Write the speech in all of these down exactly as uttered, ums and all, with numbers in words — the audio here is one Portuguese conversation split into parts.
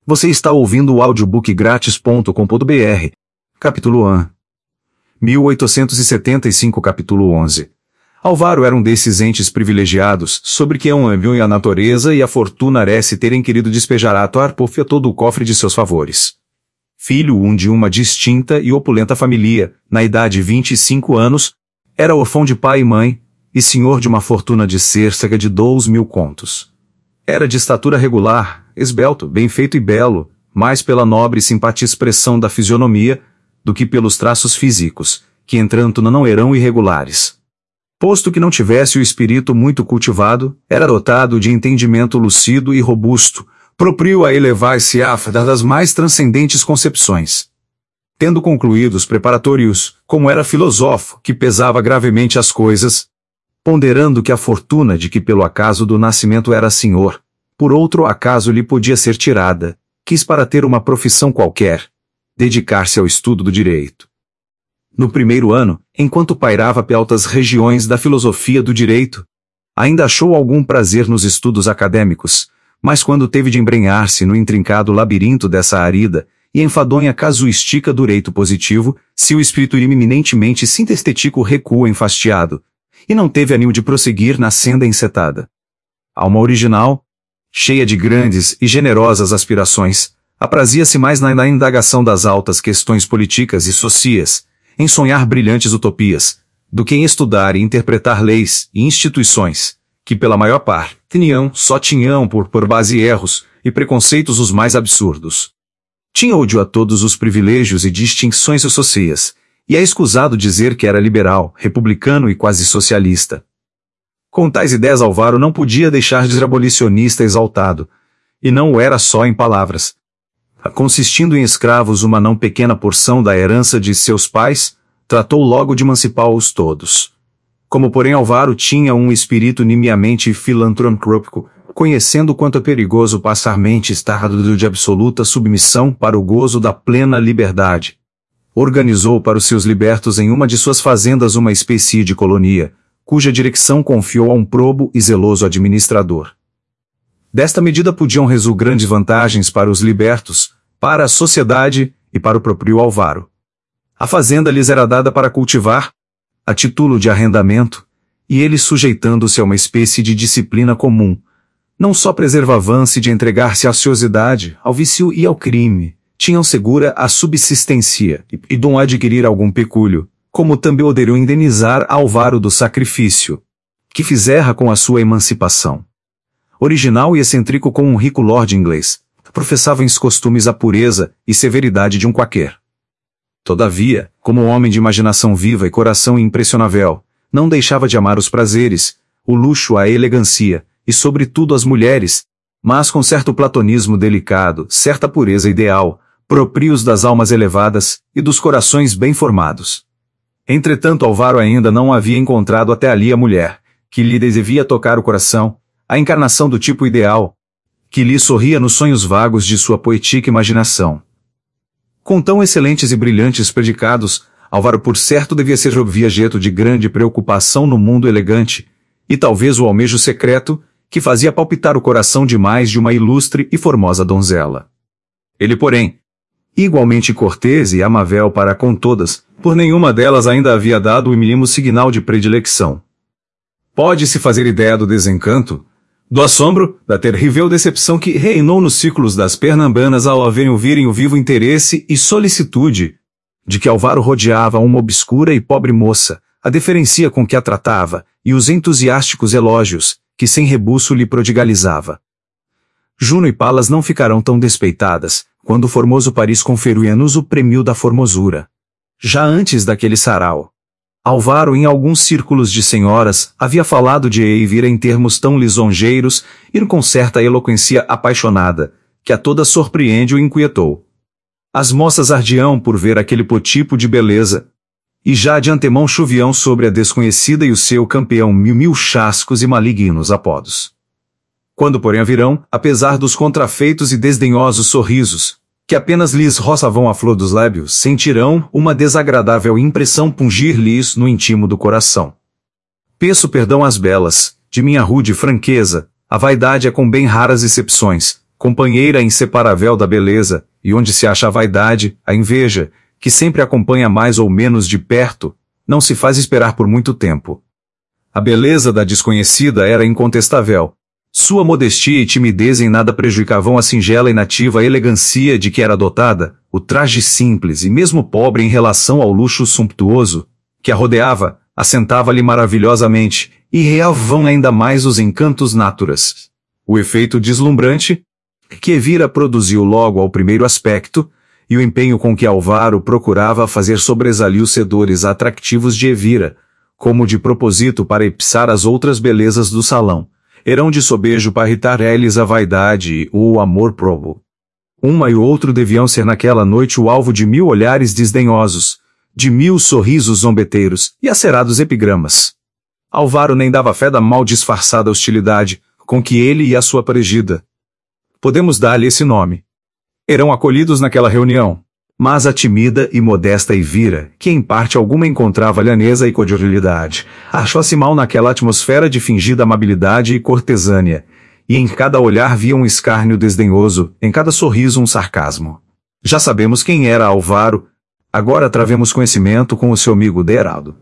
Você está ouvindo o audiobook grátis ponto com ponto br. Capítulo um. mil oitocentos e setenta e cinco Capítulo onze. Álvaro era um desses entes privilegiados, sobre que um enviou a natureza e a fortuna parece terem querido despejar a Tuarpofia todo o cofre de seus favores. Filho um de uma distinta e opulenta família, na idade de vinte e cinco anos, era órfão de pai e mãe, e senhor de uma fortuna de cerca de dois mil contos. Era de estatura regular, esbelto, bem feito e belo, mais pela nobre e simpática expressão da fisionomia, do que pelos traços físicos, que entretanto não eram irregulares. Posto que não tivesse o espírito muito cultivado, era dotado de entendimento lúcido e robusto, proprio a elevar-se à das mais transcendentes concepções. Tendo concluído os preparatórios, como era filósofo que pesava gravemente as coisas, ponderando que a fortuna de que pelo acaso do nascimento era senhor, por outro acaso lhe podia ser tirada, quis para ter uma profissão qualquer, dedicar-se ao estudo do direito. No primeiro ano, enquanto pairava pelas regiões da filosofia do direito, ainda achou algum prazer nos estudos acadêmicos, mas quando teve de embrenhar-se no intrincado labirinto dessa arida e enfadonha casuística do direito positivo, seu espírito eminentemente sintestético recua enfastiado, e não teve ânimo de prosseguir na senda encetada. Alma original, cheia de grandes e generosas aspirações, aprazia-se mais na, na indagação das altas questões políticas e sociais, em sonhar brilhantes utopias, do que em estudar e interpretar leis e instituições, que pela maior parte tinham, só tinham por, por base erros e preconceitos os mais absurdos. Tinha ódio a todos os privilégios e distinções sociais, e é escusado dizer que era liberal, republicano e quase socialista. Com tais ideias Álvaro não podia deixar de ser abolicionista exaltado, e não o era só em palavras. Consistindo em escravos uma não pequena porção da herança de seus pais, tratou logo de emancipá-los todos. Como porém Álvaro tinha um espírito nimiamente filantrópico, conhecendo quanto é perigoso passar mente estado de absoluta submissão para o gozo da plena liberdade, organizou para os seus libertos em uma de suas fazendas uma espécie de colonia, cuja direção confiou a um probo e zeloso administrador. Desta medida podiam resultar grandes vantagens para os libertos, para a sociedade e para o próprio Álvaro. A fazenda lhes era dada para cultivar, a título de arrendamento, e eles sujeitando-se a uma espécie de disciplina comum, não só preservavam-se de entregar-se à ociosidade, ao vício e ao crime, tinham segura a subsistência e, e dom adquirir algum pecúlio, como também poderiam indenizar Álvaro do sacrifício que fizera com a sua emancipação. Original e excêntrico como um rico lord inglês, professava em seus costumes a pureza e severidade de um quaquer. Todavia, como um homem de imaginação viva e coração impressionável, não deixava de amar os prazeres, o luxo, a elegância, e sobretudo as mulheres, mas com certo platonismo delicado, certa pureza ideal, próprios das almas elevadas e dos corações bem formados. Entretanto Álvaro ainda não havia encontrado até ali a mulher, que lhe devia tocar o coração, a encarnação do tipo ideal, que lhe sorria nos sonhos vagos de sua poética imaginação. Com tão excelentes e brilhantes predicados, Álvaro por certo devia ser objeto de grande preocupação no mundo elegante, e talvez o almejo secreto, que fazia palpitar o coração de mais de uma ilustre e formosa donzela. Ele, porém, igualmente cortês e amável para com todas, por nenhuma delas ainda havia dado o mínimo signal de predileção. Pode-se fazer ideia do desencanto, do assombro, da terrível decepção que reinou nos círculos das pernambanas ao haverem ouvirem o vivo interesse e solicitude de que Álvaro rodeava uma obscura e pobre moça, a deferência com que a tratava, e os entusiásticos elogios que sem rebuço lhe prodigalizava. Juno e Palas não ficarão tão despeitadas, quando o formoso Paris conferiu-nos o prêmio da formosura. Já antes daquele sarau, Álvaro em alguns círculos de senhoras havia falado de Eivira em termos tão lisonjeiros e com certa eloquência apaixonada, que a todas surpreende e inquietou. As moças ardiam por ver aquele tipo de beleza, e já de antemão choviam sobre a desconhecida e o seu campeão mil mil chascos e malignos apodos. Quando porém a virão, apesar dos contrafeitos e desdenhosos sorrisos, que apenas lhes roçavam a flor dos lábios, sentirão uma desagradável impressão pungir-lhes no íntimo do coração. Peço perdão às belas, de minha rude franqueza, a vaidade é com bem raras exceções, companheira inseparável da beleza, e onde se acha a vaidade, a inveja, que sempre acompanha mais ou menos de perto, não se faz esperar por muito tempo. A beleza da desconhecida era incontestável. Sua modestia e timidez em nada prejudicavam a singela e nativa elegância de que era dotada, o traje simples e mesmo pobre em relação ao luxo sumptuoso, que a rodeava, assentava-lhe maravilhosamente, e realçavam ainda mais os encantos naturais. O efeito deslumbrante, que Elvira produziu logo ao primeiro aspecto, e o empenho com que Álvaro procurava fazer sobresalir os sedores atractivos de Elvira, como de propósito para epsar as outras belezas do salão, eram de sobejo para irritar eles a vaidade ou o amor próprio. Uma e o outro deviam ser naquela noite o alvo de mil olhares desdenhosos, de mil sorrisos zombeteiros e acerados epigramas. Álvaro nem dava fé da mal disfarçada hostilidade com que ele e a sua paregida, podemos dar-lhe esse nome, eram acolhidos naquela reunião. Mas a tímida e modesta Elvira, que em parte alguma encontrava lhaneza e cordialidade, achou-se mal naquela atmosfera de fingida amabilidade e cortesânia, e em cada olhar via um escárnio desdenhoso, em cada sorriso um sarcasmo. Já sabemos quem era Álvaro, agora travemos conhecimento com o seu amigo de Heraldo.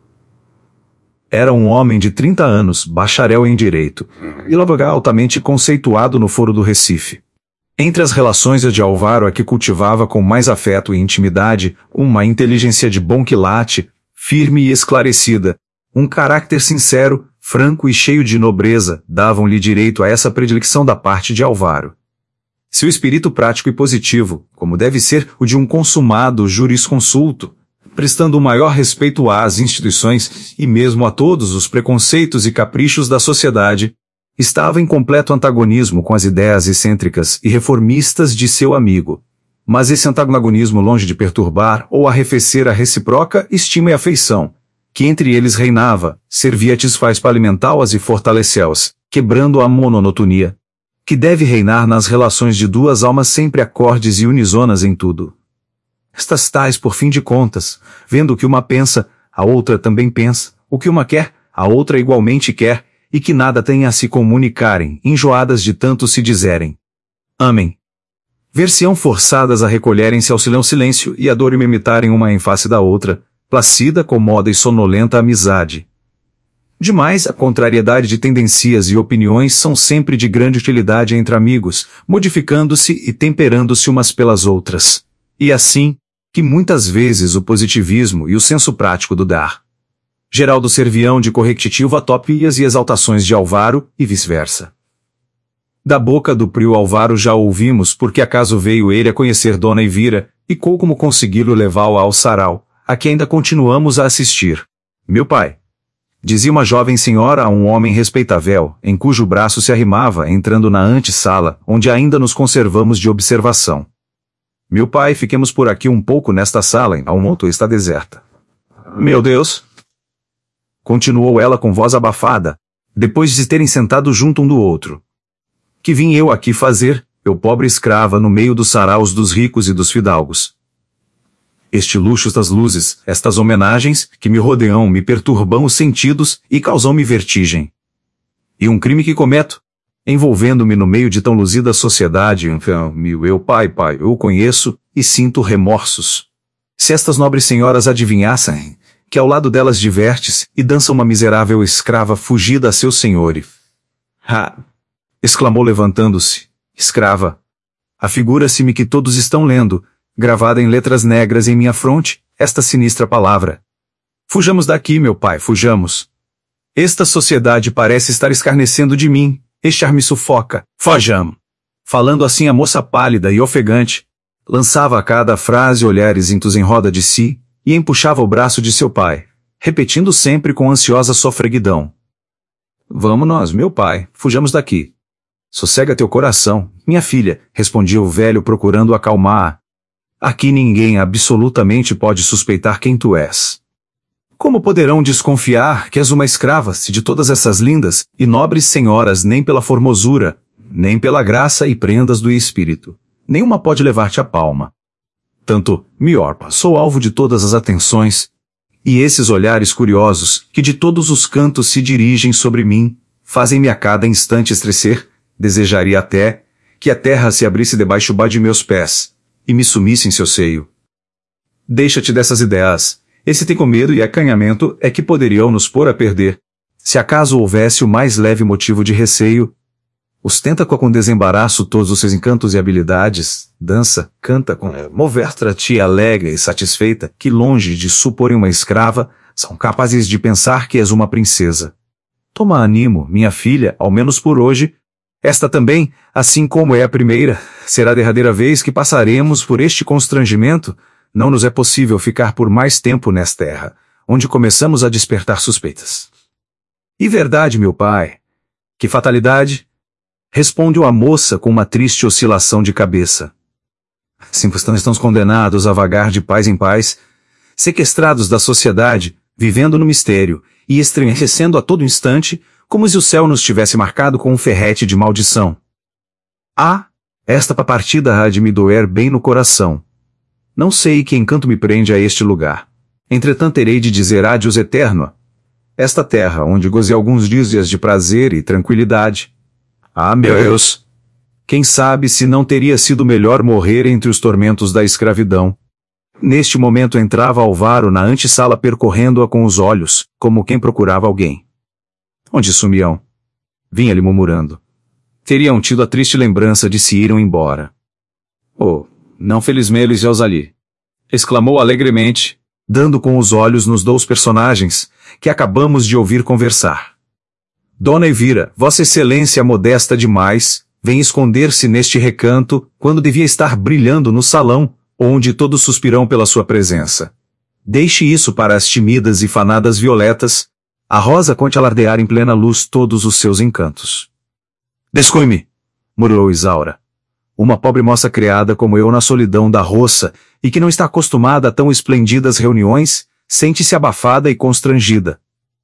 Era um homem de trinta anos, bacharel em direito, e logo altamente conceituado no foro do Recife. Entre as relações de Álvaro a que cultivava com mais afeto e intimidade, uma inteligência de bom quilate, firme e esclarecida, um caráter sincero, franco e cheio de nobreza, davam-lhe direito a essa predileção da parte de Álvaro. Seu espírito prático e positivo, como deve ser o de um consumado jurisconsulto, prestando o maior respeito às instituições e mesmo a todos os preconceitos e caprichos da sociedade, estava em completo antagonismo com as ideias excêntricas e reformistas de seu amigo. Mas esse antagonismo, longe de perturbar ou arrefecer a recíproca estima e afeição, que entre eles reinava, servia-lhes para alimentá-las e fortalecê-las, quebrando a monotonia, que deve reinar nas relações de duas almas sempre acordes e unisonas em tudo. Estas tais, por fim de contas, vendo o que uma pensa, a outra também pensa, o que uma quer, a outra igualmente quer, e que nada têm a se comunicarem, enjoadas de tanto se dizerem. Amém. Ver-se-ão forçadas a recolherem-se ao silêncio e a dor e imitarem uma em face da outra, placida, comoda e sonolenta amizade. Demais, a contrariedade de tendencias e opiniões são sempre de grande utilidade entre amigos, modificando-se e temperando-se umas pelas outras. E assim, que muitas vezes o positivismo e o senso prático do dar Geraldo serviam de correctivo a tópias e exaltações de Álvaro, e vice-versa. Da boca do prio Álvaro já ouvimos porque acaso veio ele a conhecer Dona Elvira, e como consegui-lo levá-la ao sarau, a que ainda continuamos a assistir. Meu pai, dizia uma jovem senhora a um homem respeitável, em cujo braço se arrimava, entrando na antessala, onde ainda nos conservamos de observação. Meu pai, fiquemos por aqui um pouco nesta sala, a um monte está deserta. Meu Deus! Continuou ela com voz abafada, depois de terem sentado junto um do outro. Que vim eu aqui fazer, eu pobre escrava no meio dos saraus dos ricos e dos fidalgos? Este luxo, estas luzes, estas homenagens, que me rodeiam, me perturbam os sentidos e causam-me vertigem. E um crime que cometo, envolvendo-me no meio de tão luzida sociedade, meu eu pai, pai, eu conheço e sinto remorsos. Se estas nobres senhoras adivinhassem, que ao lado delas diverte-se e dança uma miserável escrava fugida a seu senhor. Ha! Exclamou levantando-se. Escrava. Afigura-se-me que todos estão lendo, gravada em letras negras em minha fronte, esta sinistra palavra. Fujamos daqui, meu pai, fujamos. Esta sociedade parece estar escarnecendo de mim, este ar me sufoca. Fojam! Falando assim a moça pálida e ofegante, lançava a cada frase olhares intos em roda de si, e empuxava o braço de seu pai, repetindo sempre com ansiosa sofreguidão. Vamos nós, meu pai, fujamos daqui. Sossega teu coração, minha filha, respondia o velho procurando acalmar. Aqui ninguém absolutamente pode suspeitar quem tu és. Como poderão desconfiar que és uma escrava, se de todas essas lindas e nobres senhoras nem pela formosura, nem pela graça e prendas do espírito, nenhuma pode levar-te a palma? Tanto, Miorpa, sou alvo de todas as atenções, e esses olhares curiosos, que de todos os cantos se dirigem sobre mim, fazem-me a cada instante estremecer, desejaria até, que a terra se abrisse debaixo de meus pés, e me sumisse em seu seio. Deixa-te dessas ideias. Esse tem com medo e acanhamento é que poderiam nos pôr a perder. Se acaso houvesse o mais leve motivo de receio, ostenta com desembaraço todos os seus encantos e habilidades, dança, canta com mover-te alegre e satisfeita, que longe de suporem uma escrava, são capazes de pensar que és uma princesa. Toma ânimo, minha filha, ao menos por hoje. Esta também, assim como é a primeira, será a derradeira vez que passaremos por este constrangimento. Não nos é possível ficar por mais tempo nesta terra, onde começamos a despertar suspeitas. E verdade, meu pai? Que fatalidade? Respondeu a moça com uma triste oscilação de cabeça. Simplesmente estamos condenados a vagar de paz em paz, sequestrados da sociedade, vivendo no mistério, e estremecendo a todo instante, como se o céu nos tivesse marcado com um ferrete de maldição. Ah, esta partida há de me doer bem no coração. Não sei que encanto me prende a este lugar. Entretanto terei de dizer adiós eterno. Esta terra, onde gozei alguns dias de prazer e tranquilidade. Ah, meu Deus! Quem sabe se não teria sido melhor morrer entre os tormentos da escravidão. Neste momento entrava Alvaro na antessala percorrendo-a com os olhos, como quem procurava alguém. Onde sumiam? Vinha-lhe murmurando. Teriam tido a triste lembrança de se irem embora. Oh, não felizmente eles já ali! Exclamou alegremente, dando com os olhos nos dois personagens, que acabamos de ouvir conversar. Dona Elvira, Vossa Excelência modesta demais, vem esconder-se neste recanto, quando devia estar brilhando no salão, onde todos suspiram pela sua presença. Deixe isso para as tímidas e fanadas violetas, a rosa conte alardear em plena luz todos os seus encantos. Descuide-me, murmurou Isaura. Uma pobre moça criada como eu na solidão da roça, e que não está acostumada a tão esplendidas reuniões, sente-se abafada e constrangida.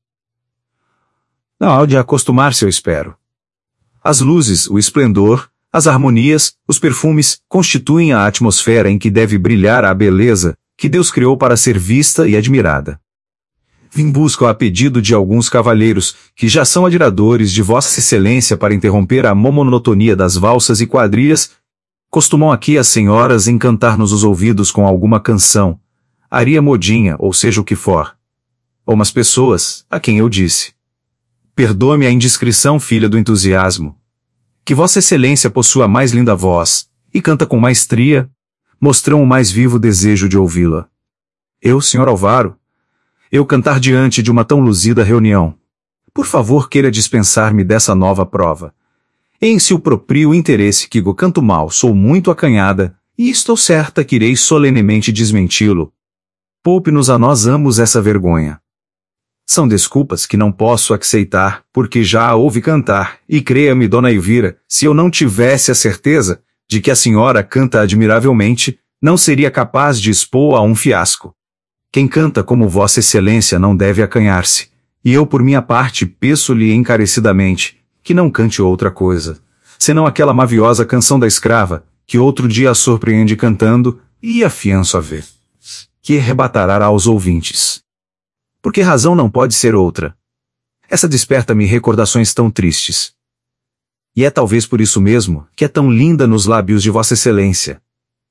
Não há de acostumar-se, eu espero. As luzes, o esplendor, as harmonias, os perfumes, constituem a atmosfera em que deve brilhar a beleza, que Deus criou para ser vista e admirada. Vim buscar a pedido de alguns cavalheiros, que já são admiradores de Vossa Excelência para interromper a monotonia das valsas e quadrilhas. Costumam aqui as senhoras encantar-nos os ouvidos com alguma canção, aria modinha, ou seja o que for. Ou umas pessoas, a quem eu disse. Perdoe-me a indiscrição, filha do entusiasmo. Que Vossa Excelência possua a mais linda voz, e canta com maestria, mostrando o mais vivo desejo de ouvi-la. Eu, senhor Alvaro, eu cantar diante de uma tão luzida reunião. Por favor, queira dispensar-me dessa nova prova. Em seu próprio interesse que go canto mal sou muito acanhada, e estou certa que irei solenemente desmenti-lo. Poupe-nos a nós ambos essa vergonha. São desculpas que não posso aceitar, porque já a ouvi cantar, e creia-me, dona Elvira, se eu não tivesse a certeza de que a senhora canta admiravelmente, não seria capaz de expor a um fiasco. Quem canta como Vossa Excelência não deve acanhar-se, e eu por minha parte peço-lhe encarecidamente, que não cante outra coisa, senão aquela maviosa canção da escrava, que outro dia a surpreende cantando, e afianço a ver, que arrebatará aos ouvintes. Por que razão não pode ser outra? Essa desperta-me recordações tão tristes. E é talvez por isso mesmo, que é tão linda nos lábios de Vossa Excelência.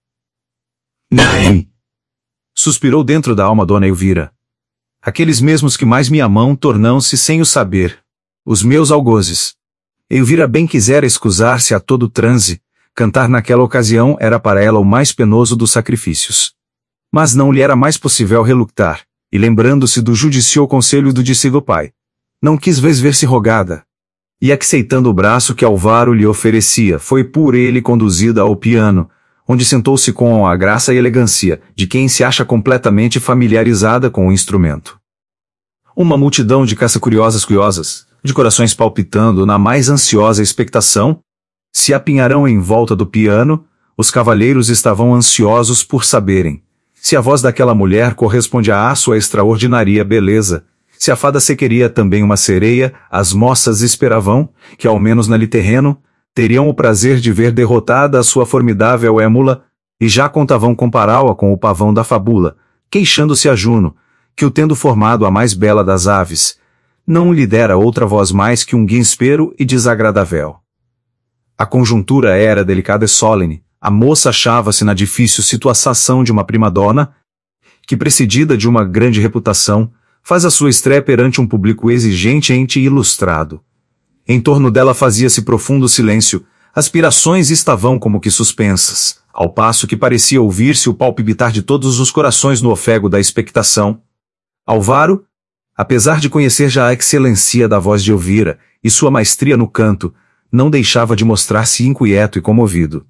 Não! Suspirou dentro da alma dona Elvira. Aqueles mesmos que mais me amam tornam-se sem o saber. Os meus algozes. Elvira bem quisera escusar-se a todo transe, cantar naquela ocasião era para ela o mais penoso dos sacrifícios. Mas não lhe era mais possível relutar, e lembrando-se do judicioso conselho do discípulo pai, não quis vez ver-se rogada. E aceitando o braço que Alvaro lhe oferecia, foi por ele conduzida ao piano, onde sentou-se com a graça e elegância de quem se acha completamente familiarizada com o instrumento. Uma multidão de caça-curiosas curiosas, de corações palpitando na mais ansiosa expectação, se apinharão em volta do piano. Os cavalheiros estavam ansiosos por saberem se a voz daquela mulher correspondia à sua extraordinária beleza, se a fada sequeria também uma sereia. As moças esperavam que, ao menos nali terreno, teriam o prazer de ver derrotada a sua formidável émula, e já contavam compará-la com o pavão da fabula, queixando-se a Juno, que o tendo formado a mais bela das aves, não lhe dera outra voz mais que um guinspero e desagradável. A conjuntura era delicada e solene. A moça achava-se na difícil situação de uma prima-dona, que, precedida de uma grande reputação, faz a sua estreia perante um público exigente e ilustrado. Em torno dela fazia-se profundo silêncio, aspirações estavam como que suspensas, ao passo que parecia ouvir-se o palpitar de todos os corações no ofego da expectação. Álvaro, apesar de conhecer já a excelência da voz de Elvira e sua maestria no canto, não deixava de mostrar-se inquieto e comovido.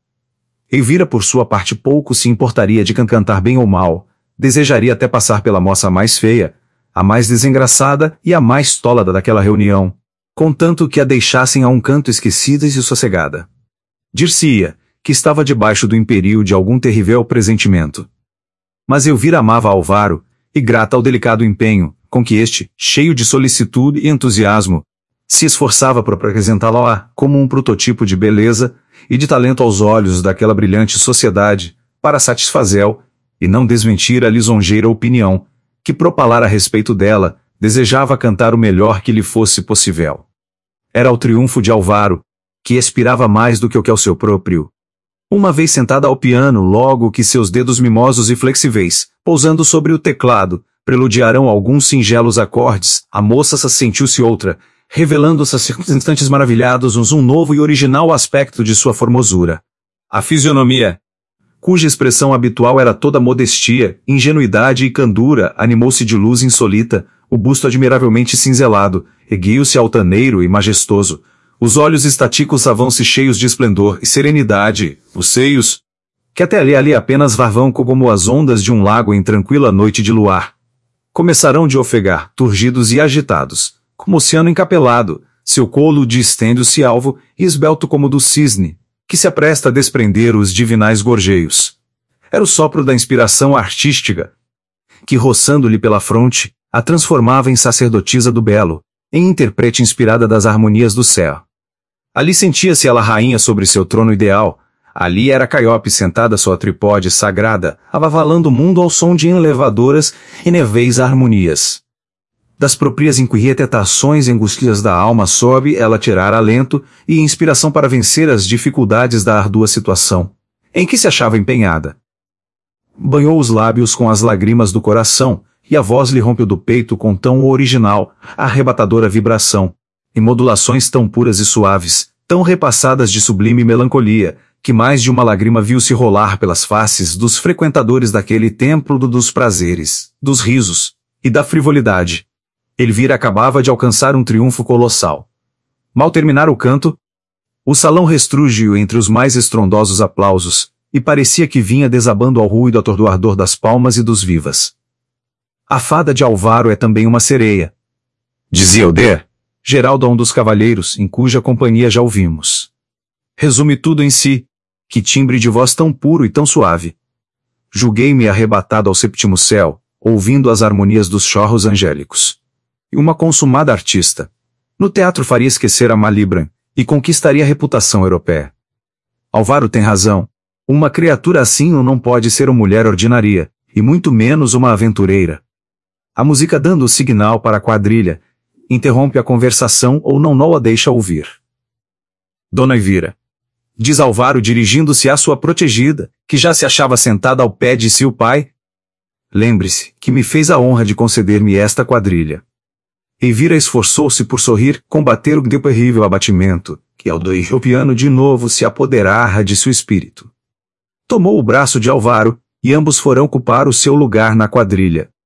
Elvira, por sua parte, pouco se importaria de cantar bem ou mal, desejaria até passar pela moça mais feia, a mais desengraçada e a mais tólada daquela reunião, contanto que a deixassem a um canto esquecida e sossegada. Dir-se-ia que estava debaixo do império de algum terrível pressentimento. Mas Elvira amava Álvaro, e grata ao delicado empenho, com que este, cheio de solicitude e entusiasmo, se esforçava por apresentá-la como um prototipo de beleza e de talento aos olhos daquela brilhante sociedade, para satisfazê-lo, e não desmentir a lisonjeira opinião, que propalara a respeito dela, desejava cantar o melhor que lhe fosse possível. Era o triunfo de Álvaro, que expirava mais do que o que ao seu próprio. Uma vez sentada ao piano, logo que seus dedos mimosos e flexíveis, pousando sobre o teclado, preludiarão alguns singelos acordes, a moça sentiu-se outra, revelando-se a instantes maravilhados um novo e original aspecto de sua formosura. A fisionomia, cuja expressão habitual era toda modestia, ingenuidade e candura, animou-se de luz insolita, o busto admiravelmente cinzelado, erguiu-se altaneiro e majestoso, os olhos estaticos-se cheios de esplendor e serenidade, os seios, que até ali ali apenas varvão como as ondas de um lago em tranquila noite de luar, começarão de ofegar, turgidos e agitados, como oceano encapelado, seu colo distende-se alvo e esbelto como do cisne, que se apresta a desprender os divinais gorjeios. Era o sopro da inspiração artística, que, roçando-lhe pela fronte, a transformava em sacerdotisa do belo, em intérprete inspirada das harmonias do céu. Ali sentia-se ela rainha sobre seu trono ideal, ali era Caiope sentada sua tripode sagrada, avavalando o mundo ao som de elevadoras e nevéis harmonias. Das próprias inquietações e angústias da alma soube ela tirar alento e inspiração para vencer as dificuldades da ardua situação, em que se achava empenhada. Banhou os lábios com as lágrimas do coração, e a voz lhe rompeu do peito com tão original, arrebatadora vibração, em modulações tão puras e suaves, tão repassadas de sublime melancolia, que mais de uma lágrima viu-se rolar pelas faces dos frequentadores daquele templo do, dos prazeres, dos risos e da frivolidade. Elvira acabava de alcançar um triunfo colossal. Mal terminara o canto, o salão restrugiu entre os mais estrondosos aplausos, e parecia que vinha desabando ao ruído atordoador das palmas e dos vivas. A fada de Álvaro é também uma sereia, dizia Elder, Geraldo, um dos cavalheiros, em cuja companhia já ouvimos. Resume tudo em si, que timbre de voz tão puro e tão suave. Julguei-me arrebatado ao sétimo céu, ouvindo as harmonias dos chorros angélicos. E uma consumada artista. No teatro faria esquecer a Malibran, e conquistaria a reputação europeia. Álvaro tem razão. Uma criatura assim não pode ser uma mulher ordinária, e muito menos uma aventureira. A música, dando o signal para a quadrilha, interrompe a conversação ou não não a deixa ouvir. Dona Elvira, diz Álvaro dirigindo-se à sua protegida, que já se achava sentada ao pé de seu pai. Lembre-se que me fez a honra de conceder-me esta quadrilha. Elvira esforçou-se por sorrir, combater o terrível abatimento, que ao doir o piano de novo se apoderara de seu espírito. Tomou o braço de Álvaro, e ambos foram ocupar o seu lugar na quadrilha.